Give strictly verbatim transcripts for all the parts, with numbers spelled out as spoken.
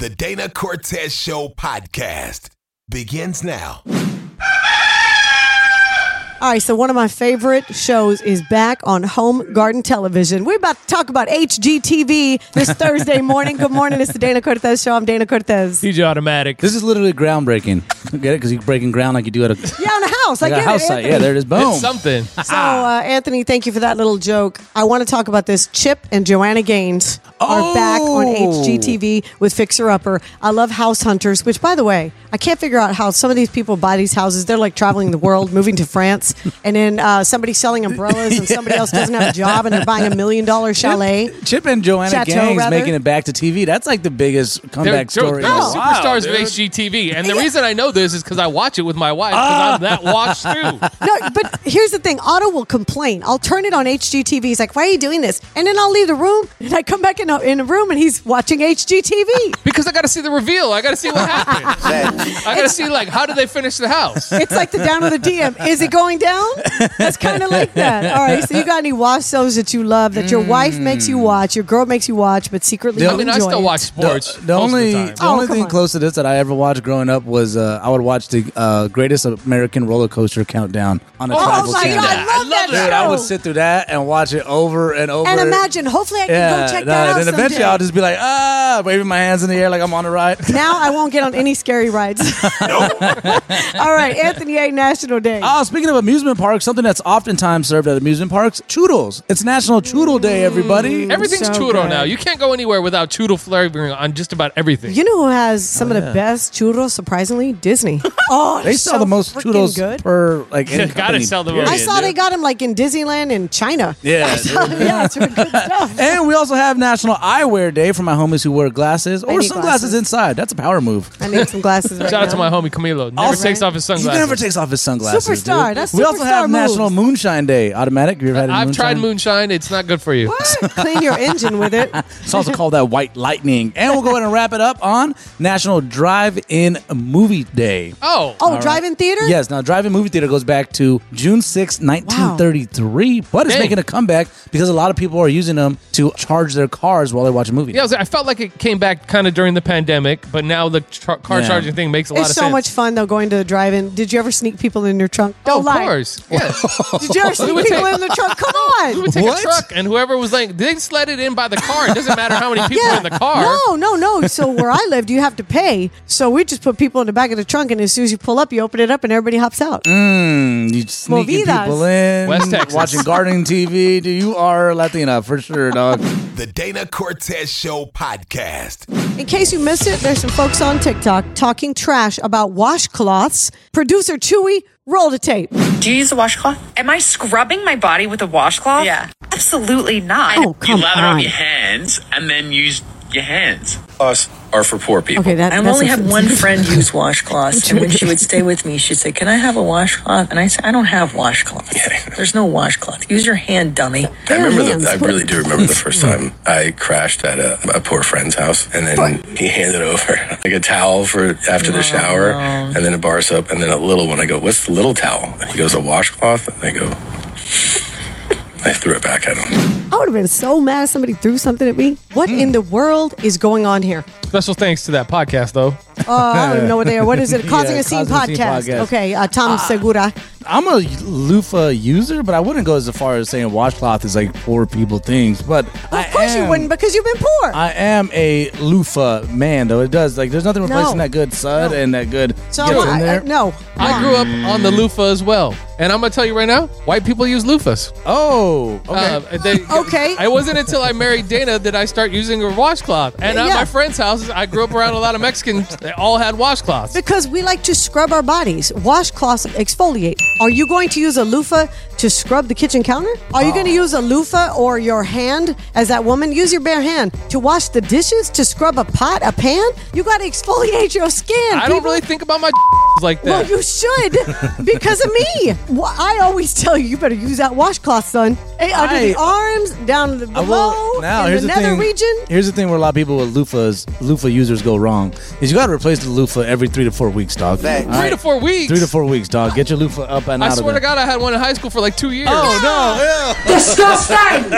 The Dana Cortez Show podcast begins now. All right, so one of my favorite shows is back on Home Garden Television. We're about to talk about H G T V this Thursday morning. Good morning, it's the Dana Cortez Show. I'm Dana Cortez. D J Automatic. This is literally groundbreaking. Get it? Because you're breaking ground like you do at a, Yeah, on a house. I like get a house it, site. Yeah, there it is. Boom. It's something. So, uh, Anthony, thank you for that little joke. I want to talk about this. Chip and Joanna Gaines are Oh. back on H G T V with Fixer Upper. I love House Hunters, which, by the way, I can't figure out how some of these people buy these houses. They're like traveling the world, moving to France, and then uh, somebody's selling umbrellas and somebody else doesn't have a job and they're buying a million dollar chalet. Chip, Chip and Joanna Chateau, Gaines rather. making it back to T V. That's like the biggest They're, comeback they're, story. they're in a Oh. while, superstars dude. of H G T V. And the reason I know this is because I watch it with my wife because I'm that watched through. No, but here's the thing. Otto will complain. I'll turn it on H G T V. He's like, why are you doing this? And then I'll leave the room and I come back in a, in a room and he's watching H G T V. Because I got to see the reveal. I got to see what happened. I got to see, like, how did they finish the house? It's like the down of the D M. Is it going down? That's kind of like that. All right. So you got any watch shows that you love that your wife makes you watch, your girl makes you watch, but secretly The- you I mean, I enjoy still it? watch sports. The, the most only, of the the time. Oh, only come thing on. close to this that I ever watched growing up was uh, I would watch the uh, Greatest American Roller Coaster Countdown on a Oh tribal my channel. God, I love that Dude, show. I would sit through that and watch it over and over. And imagine, hopefully I can yeah, go check no, that out and then eventually someday. I'll just be like, ah, waving my hands in the air like I'm on a ride. Now I won't get on any scary rides. All right, Anthony A. National Day. Oh, speaking of amusement parks, something that's oftentimes served at amusement parks, choodles. It's National Choodle Day, everybody. Everything's So churro good. now. You can't go anywhere without churro flavoring on just about everything. You know who has some of the best churros, surprisingly? Disney. Oh, They they're sell so the most freaking choodles good. per like. You in gotta company, sell the period. I most. saw they got them like in Disneyland in China. Yeah, Yeah, it's really good stuff. And we also have National Eyewear Day for my homies who wear glasses or need sunglasses glasses. inside. That's a power move. I need some glasses right Shout out now. to my homie Camilo. Never Also- takes off his He sunglasses. never takes off his sunglasses. Superstar. dude. That's we also superstar have moves. National Moonshine Day. Automatic. Have you ever had any I've moonshine? tried moonshine. It's not good for you. What? Clean your engine with it. It's also called that white lightning. And we'll go ahead and wrap it up on National Drive-In Movie Day. Oh. Oh, drive-in theater? Yes, now Drive-In Movie Theater goes back to June sixth, nineteen thirty-three, but it's Dang. making a comeback because a lot of people are using them to charge their cars while they watch a movie. Yeah, I, was, I felt like it came back kind of during the pandemic, but now the char- car Yeah. charging thing makes a lot It's of so sense. much fun, though, going to the drive-in. Did you ever sneak people in your trunk? Oh, Don't of lie. course. Yes. Did you ever sneak would people take- in the trunk? Come We on. would take What? a truck, and whoever was like, they slid it in by the car. It doesn't matter how many people are in the car. No, no, no. So where I lived, you have to pay. So we just put people in the back of the trunk, and as soon as you pull up, you open it up, and everybody hops out. Mm, you sneaking Movidas. people in, West Texas. watching gardening T V. Dude, you are Latina for sure, dog. The Dana Cortez Show podcast. In case you missed it, there's some folks on TikTok talking trash about washcloths. Producer Chewy, roll the tape. Do you use a washcloth? Am I scrubbing my body with a washcloth? Yeah. Absolutely not. Oh, come you lather on. up your hands and then use your hands. Us are for poor people. Okay, that, I that's only a- have one friend use washcloths, and when she would stay with me, she'd say, "Can I have a washcloth?" And I said, "I don't have washcloths. There's no washcloth. Use your hand, dummy." Bare I remember hands. the, I really do remember the first time I crashed at a, a poor friend's house, and then he handed over like a towel for after the shower, and then a bar soap, and then a little one. I go, "What's the little towel?" And he goes, "A washcloth." And I go, I threw it back at him. I would have been so mad if somebody threw something at me. What in the world is going on here? Special thanks to that podcast, though. Uh, I don't even know what they are. What is it? Causing Yeah, a Scene Causing a Scene podcast. podcast. Okay, uh, Tom Segura. I'm a loofah user, but I wouldn't go as far as saying washcloth is like poor people things. But Of I course am, you wouldn't, because you've been poor. I am a loofah man, though. It does like there's nothing replacing No. that good sud and that good so gets I, in there. I- no. I grew up on the loofah as well. And I'm going to tell you right now, white people use loofahs. Oh, okay. Uh, they, Okay. It wasn't until I married Dana that I start using a washcloth. And at Yeah. my friends' houses, I grew up around a lot of Mexicans. They all had washcloths. Because we like to scrub our bodies. Washcloths exfoliate. Are you going to use a loofah to scrub the kitchen counter? Are you going to use a loofah or your hand as that woman? Use your bare hand to wash the dishes, to scrub a pot, a pan? You got to exfoliate your skin. I don't people. really think about my like that. Well, you should because of me. Well, I always tell you, you better use that washcloth, son. Hey, under I- the arms, down to the I below, will- now in here's the the nether thing. region. Here's the thing where a lot of people with loofahs, loofah users go wrong is you got to replace the loofah every three to four weeks, dog. All Three right? to four weeks. Three to four weeks, dog. Get your loofah up and I out of swear there. to God, I had one in high school for like two years. Oh, no. Disgusting!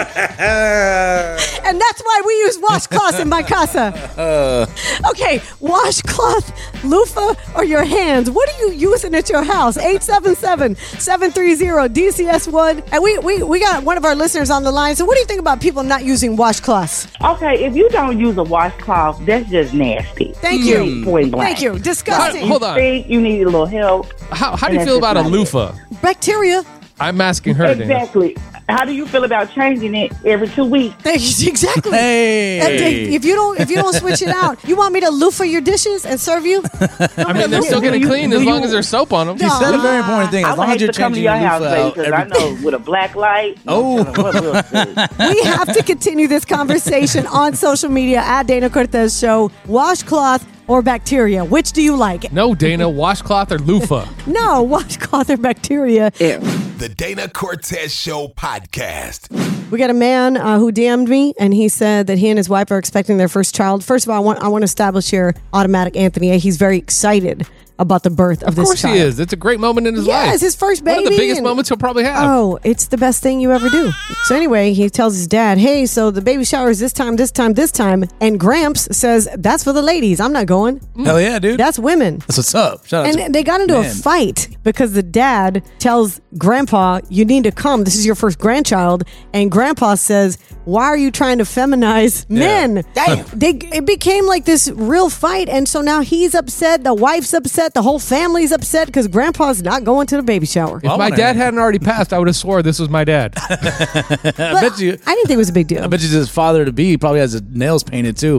And that's why we use washcloths in my casa. Okay, washcloth, loofah, or your hands. What are you using at your house? eight seven seven, seven three zero, D C S one. And we, we, we got one of our listeners on the line. So what do you think about people not using washcloths? Okay, if you don't use a washcloth, that's just nasty. Thank you. Period, point blank. Thank you. Disgusting. How- hold on. Think you need a little help. How, how do And you feel that's about a just not loofah? Bacteria. I'm asking her. Dana. Exactly. How do you feel about changing it every two weeks? Exactly. Hey. And they- if you don't, if you don't switch it out, you want me to loofah your dishes and serve you? I mean, they're still getting Do you- clean do as long you- as there's soap on them. You said a very important thing. As I long would as hate you're to come to changing your your house, loofah baby, out because every... I know with a black light. Oh. What will do? We have to continue this conversation on social media at Dana Cortez Show. Washcloth or bacteria? Which do you like? No, Dana, washcloth or loofah? No, washcloth or bacteria. The Dana Cortez Show podcast. We got a man uh, who D M'd me, and he said that he and his wife are expecting their first child. First of all, I want I want to establish here, automatic Anthony A. He's very excited about the birth of, Of this course child. he is. It's a great moment in his Yeah, life. it's his first One of the baby biggest and- moments he'll probably have. Oh, it's the best thing you ever do. So anyway, he tells his dad, hey, so the baby shower is this time, this time, this time. And Gramps says, that's for the ladies. I'm not going. Hell yeah, dude. That's women. That's what's up. Shout out to And they got into a man. fight because the dad tells Grandpa, you need to come. This is your first grandchild. And Grandpa says, why are you trying to feminize men? Damn. They, it became like this real fight. And so now he's upset. The wife's upset. The whole family's upset because Grandpa's not going to the baby shower. If my dad hadn't already passed, I would have swore this was my dad. I bet you. I didn't think it was a big deal. I bet you his father to be probably has his nails painted too.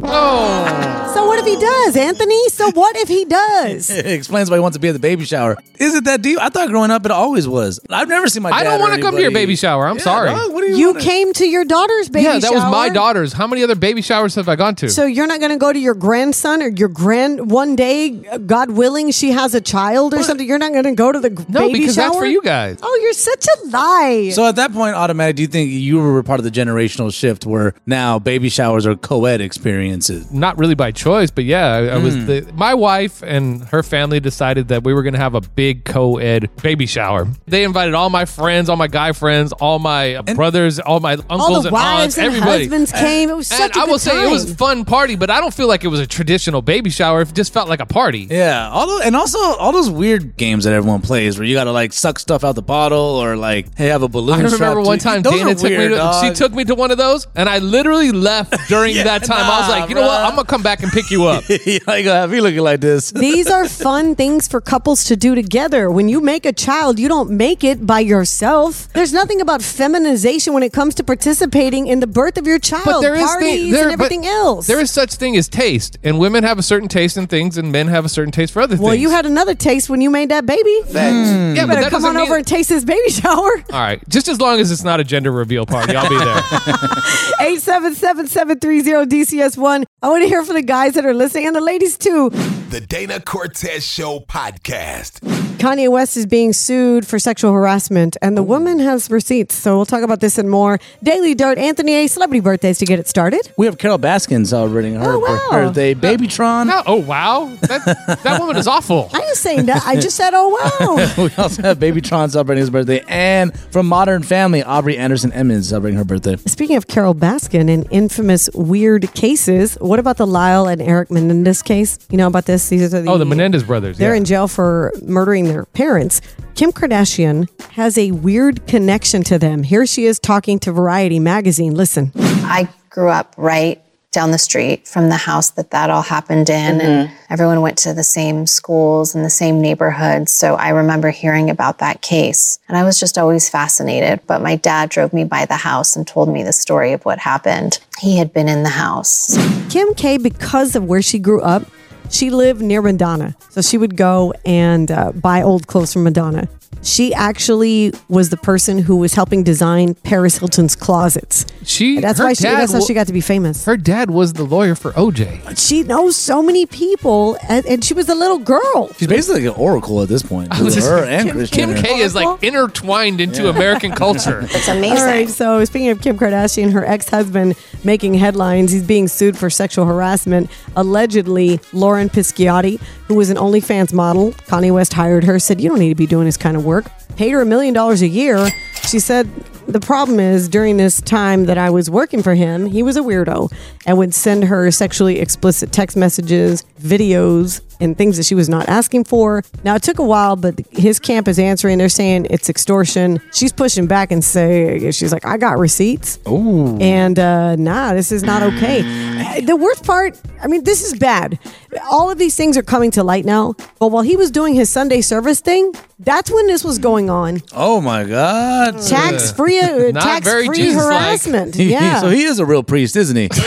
So what if he does, Anthony? So what if he does? It explains why he wants to be at the baby shower. Is it that deep? I thought growing up it always was. I've never seen my dad. I don't want want to come to your baby shower. I'm sorry. what do you You wanna- came to your daughter's baby shower. yeah, that was my daughter's. How many other baby showers have I gone to? So you're not going to go to your grandson or your grand one day, God willing, she has a child or something. You're not going to go to the g- no, baby because shower. that's for you guys. Oh, you're such a lie. So at that point, automatic, do you think you were part of the generational shift where now baby showers are co-ed experiences? Not really by choice, but yeah, I, I Hmm. was the, my wife and her family decided that we were going to have a big co-ed baby shower. They invited all my friends, all my guy friends, all my brothers, all my uncles All the and wives aunts, and everybody. husbands came. It was And such a I good will say it was time. a fun party, but I don't feel like it was a traditional baby shower. It just felt like a party. Yeah, all those, and also all those weird games that everyone plays where you got to like suck stuff out the bottle or like hey have a balloon. I remember strapped one to- time Those Dana are took me weird, to dog. she took me to one of those, and I literally left during Yeah, that time. I was nah, like, you know what? bruh. I'm gonna come back and pick you up. You ain't gonna have me looking like this. These are fun things for couples to do together. When you make a child, you don't make it by yourself. There's nothing about feminization when it comes to participating in the birth of your child. But there is parties thing, there, and but everything else. There is such thing as taste, and women have a certain taste in things, and men have a certain taste for other well, things. you had another taste when you made that baby. yeah, You but better that come doesn't on mean- over and taste this baby shower. All right, just as long as it's not a gender reveal party, I'll be there. eight seven seven, seven three zero, D C S one. I want to hear from the guys that are listening and the ladies too. The Dana Cortez Show podcast. Kanye West is being sued for sexual harassment, and the woman has receipts. So we'll talk about this and more. Daily Dirt, Anthony A. Celebrity birthdays to get it started. We have Carol Baskin celebrating her Oh, wow. birthday. Babytron. No, oh wow, that that woman is awful. I didn't say that. I just said, oh, wow. We also have Babytron celebrating his birthday. And from Modern Family, Aubrey Anderson Emmons celebrating her birthday. Speaking of Carol Baskin and infamous weird cases, what about the Lyle and Eric Menendez case? You know about this? These are the, Oh, the Menendez brothers. They're yeah. in jail for murdering their parents. Kim Kardashian has a weird connection to them. Here she is talking to Variety magazine. Listen. I grew up right down the street from the house that that all happened in, and everyone went to the same schools and the same neighborhoods. So I remember hearing about that case, and I was just always fascinated. But my dad drove me by the house and told me the story of what happened. He had been in the house. Kim K, because of where she grew up, she lived near Madonna. So she would go and uh, buy old clothes from Madonna. She actually was the person who was helping design Paris Hilton's closets. She. That's her why she, dad that's how wa- she got to be famous. Her dad was the lawyer for O J. She knows so many people, and, and she was a little girl. She's basically like an oracle at this point. was just- Her and Kim- Christian. Kim K is like intertwined into American culture. It's amazing. All right, so speaking of Kim Kardashian, her ex-husband making headlines. He's being sued for sexual harassment. Allegedly, Lauren Pisciotti who was an OnlyFans model. Kanye West hired her, said, you don't need to be doing this kind of work. Paid her a million dollars a year. She said, the problem is during this time that I was working for him, he was a weirdo and would send her sexually explicit text messages, videos, and things that she was not asking for. Now, it took a while, but his camp is answering. They're saying it's extortion. She's pushing back and say, she's like, I got receipts. Ooh. And uh, nah, this is not okay. The worst part, I mean, this is bad. All of these things are coming to light now. But while he was doing his Sunday service thing, that's when this was going on. Oh, my God. Tax-free, uh, tax-free harassment. Yeah. So he is a real priest, isn't he?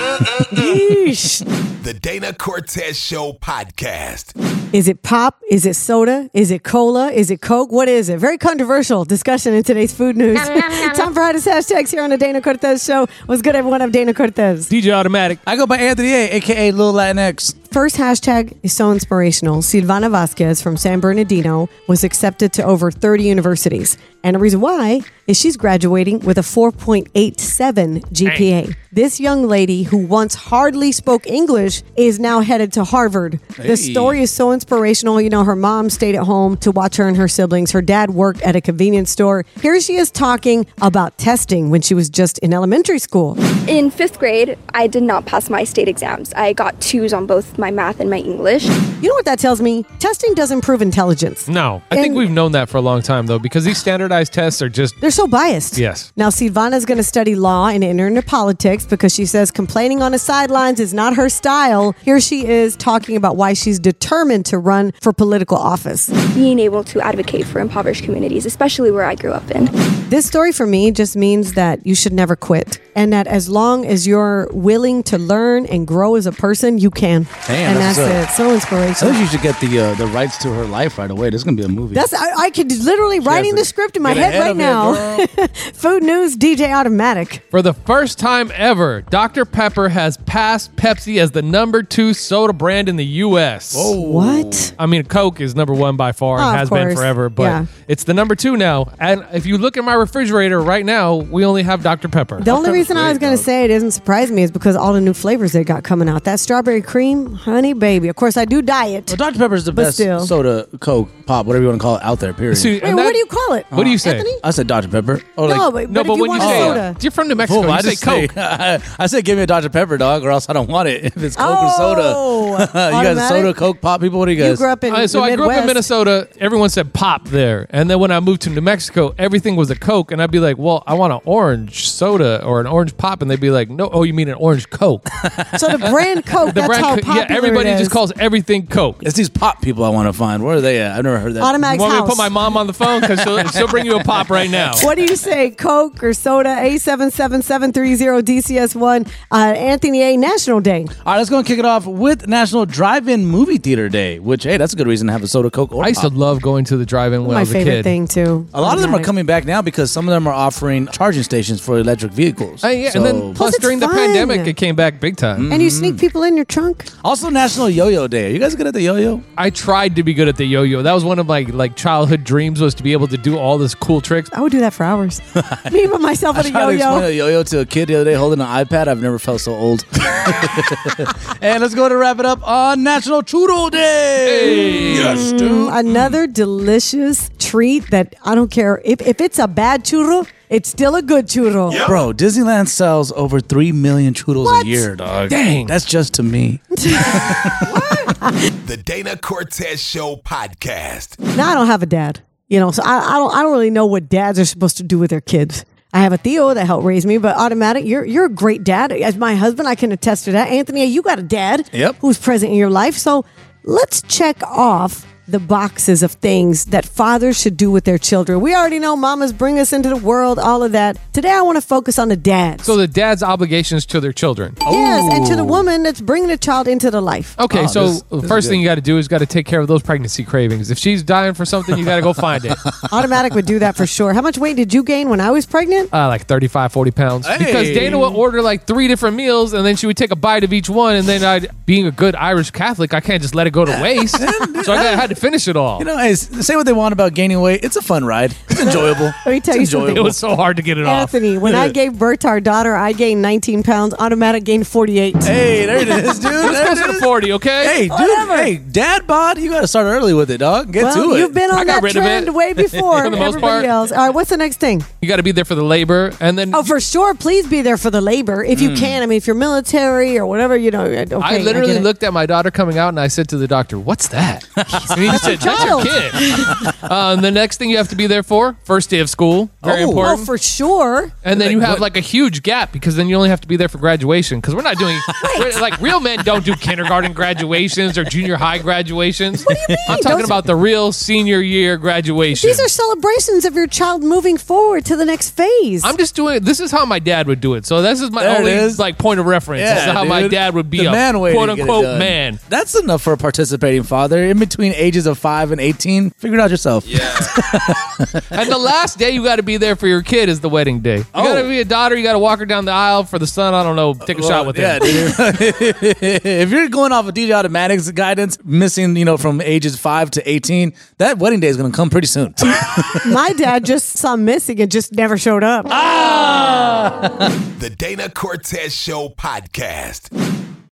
The Dana Cortez Show podcast. Is it pop? Is it soda? Is it cola? Is it Coke? What is it? Very controversial discussion in today's food news. Time for hottest hashtags here on the Dana Cortez Show. What's good, everyone? I'm Dana Cortez. D J Automatic. I go by Anthony A, a k a. Lil Latinx. First hashtag is so inspirational. Silvana Vasquez from San Bernardino was accepted to over thirty universities. And the reason why is she's graduating with a four point eight seven G P A. Hey. This young lady who once hardly spoke English is now headed to Harvard. Hey. The story is so inspirational. You know, her mom stayed at home to watch her and her siblings. Her dad worked at a convenience store. Here she is talking about testing when she was just in elementary school. In fifth grade, I did not pass my state exams. I got twos on both my math and my English. You know what that tells me? Testing doesn't prove intelligence. No. I and think we've known that for a long time, though, because these standardized tests are just... They're so biased. Yes. Now, Silvana's going to study law and enter into politics because she says complaining on the sidelines is not her style. Here she is talking about why she's determined to run for political office. Being able to advocate for impoverished communities, especially where I grew up in. This story for me just means that you should never quit. And that as long as you're willing to learn and grow as a person, you can. Damn, and that's, that's uh, it. So inspirational. I think you should get the uh, the rights to her life right away. This is going to be a movie. That's I, I could literally writing the script in my head right now. Food news, D J Automatic. For the first time ever, Doctor Pepper has passed Pepsi as the number two soda brand in the U S. Oh. What? I mean, Coke is number one by far and Oh, of has been course. forever, but Yeah. it's the number two now. And if you look at my refrigerator right now, we only have Doctor Pepper. The only reason I was going to say it doesn't surprise me is because all the new flavors they got coming out. That strawberry cream, honey baby. Of course, I do diet. Well, Doctor Pepper is the But best still. soda, Coke, pop, whatever you want to call it, out there, period. See, Wait, and what that- do you call it? What do you say? Anthony? I said Doctor Pepper. Oh, No, like, but, No, but, but if you when you want say soda. you're from New Mexico, Fool, you I say just Coke. say, I said give me a Doctor Pepper, dog, or else I don't want it. If it's Coke Oh, or soda. You guys automatic? soda, Coke, pop people? What do you You guys? grew up in Uh, so the I grew up in Midwest. Minnesota. Everyone said pop there. And then when I moved to New Mexico, everything was a Coke. And I'd be like, well, I want an orange soda or an orange pop. And they'd be like, no, oh, you mean an orange Coke. So the brand Coke, The that's brand how Co- popular yeah, everybody it is. just calls everything Coke. It's these pop people I want to find. Where are they at? I've never heard that. Automatic's You want me to house. put my mom on the phone? Because she'll, she'll bring you a pop right now. What do you say, Coke or soda? eight seven seven, seven three zero, D C S one. Uh, Anthony A. National Day. All right, let's go and kick it off with National Drive-In Movie Theater Day, which, hey, that's a good reason to have a soda, Coke, or I used to pop. love going to the drive-in when I My was a favorite kid. thing, too. A lot of them are Automatic. coming back now because some of them are offering charging stations for electric vehicles. Uh, yeah, So- and then plus it's during the fun. pandemic, it came back big time. And you sneak people in your trunk? Also National Yo-Yo Day. Are you guys good at the yo-yo? I tried to be good at the yo-yo. That was one of my like childhood dreams, was to be able to do all this cool tricks. I would do that for hours. Me by myself I with a tried to explain yo-yo. a yo-yo to a kid the other day holding an iPad. I've never felt so old. And let's go to wrap it up on National Churro Day. Yes, dude. Mm, another delicious treat that I don't care. If, if it's a bad churro, it's still a good churro. Bro, Disneyland sells over three million churros What? a year, dog. Dang. That's just to me. The Dana Cortez Show podcast. Now I don't have a dad, you know, so I, I don't I don't really know what dads are supposed to do with their kids. I have a Theo that helped raise me, but automatic, you're you're a great dad. As my husband, I can attest to that. Anthony, you got a dad Yep. who's present in your life. So let's check off the boxes of things that fathers should do with their children. We already know mamas bring us into the world, all of that. Today, I want to focus on the dads. So the dad's obligations to their children. Yes, and to the woman that's bringing the child into the life. Okay, Oh, so this- the this first is thing good. you got to do is got to take care of those pregnancy cravings. If she's dying for something, you got to go find it. Automatic would do that for sure. How much weight did you gain when I was pregnant? Uh, like thirty-five, forty pounds. Hey. Because Dana would order like three different meals, and then she would take a bite of each one, and then I'd, being a good Irish Catholic, I can't just let it go to waste. So I got, had to finish it all. You know, hey, say what they want about gaining weight. It's a fun ride. It's enjoyable. Let me tell you It's something. enjoyable. It was so hard to get it off. Anthony, when I gave birth to our daughter, I gained nineteen pounds. Automatic gained forty-eight. Hey, there it is, dude. It was There it closer to is. forty, okay? Hey, dude. Whatever. Hey, dad bod, you got to start early with it, dog. Get Well, to it. you've been I on got that rid of trend it. way before For the most everybody part. else. All right, what's the next thing? You got to be there for the labor, and then Oh, for sure. Please be there for the labor if you can. I mean, if you're military or whatever, you know. Okay, I literally get it. looked at my daughter coming out, and I said to the doctor, "What's that?" And he said, "That's your child." kid." um, the next thing you have to be there for, first day of school, very Oh. Oh, important. for sure. And then you have What- like a huge gap because then you only have to be there for graduation because we're not doing we're- like real men don't do kindergarten graduations or junior high graduations. What do you mean? I'm talking Those- about the real senior year graduation. These are celebrations of your child moving forward to the next phase. I'm just doing. This is how my dad would do it. So this is my There it only is. like point of reference. Yeah, this is how my dude. dad would be The a man way to quote get it unquote done. man. That's enough for a participating father. In between ages of five and eighteen, figure it out yourself. Yeah. And the last day you got to be there for your kid is the wedding day. You Oh. got to be a daughter. You got to walk her down the aisle for the son. I don't know. Take a shot with yeah, him. dude. If you're going off of D J Automatic's guidance, missing, you know, from ages five to eighteen, that wedding day is going to come pretty soon. My dad just saw missing and just never showed up. The Dana Cortez Show podcast.